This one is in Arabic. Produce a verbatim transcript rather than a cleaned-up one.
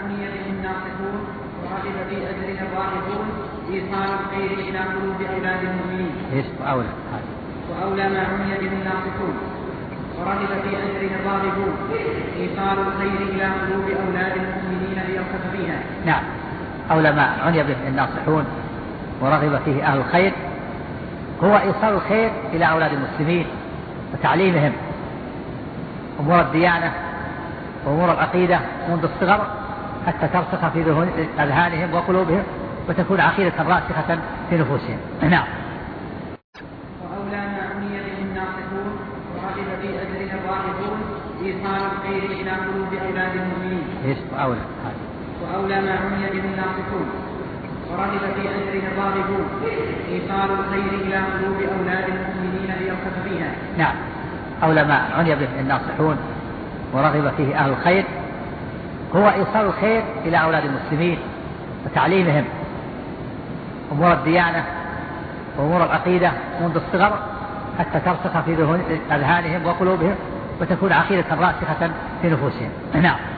عني به الناصحون ورغب في أجر الراغبون إيصال الخير إلى قلوب أولاد المؤمنين. وأولى وأولى ما عني به الناصحون ورغب في أجر الراغبون إيصال الخير إلى قلوب أولاد المؤمنين ليرغب فيها. نعم، أولى ما عني به الناصحون ورغب فيه أهل الخير هو إيصال الخير إلى أولاد المسلمين وتعليمهم أمور الديانة وأمور العقيدة منذ الصغر حتى ترسخ في أذهانهم وقلوبهم وتكون عقيدة راسخة في نفوسهم. نعم. وأولى ما عني به الناصحون ورغب في أجر الراغبون إيصال الخير إلى قلوب أولاد المؤمنين. وأولى وأولى ما عني به الناصحون ورغب في أجر الراغبون إيصال الخير إلى قلوب أولاد المؤمنين ليرغب فيها. نعم، أولى ما عني به الناصحون ورغب فيه أهل الخير هو إيصال الخير إلى أولاد المسلمين وتعليمهم أمور الديانة وأمور العقيدة منذ الصغر حتى ترسخ في أذهانهم وقلوبهم وتكون عقيدة راسخة في نفوسهم. نعم.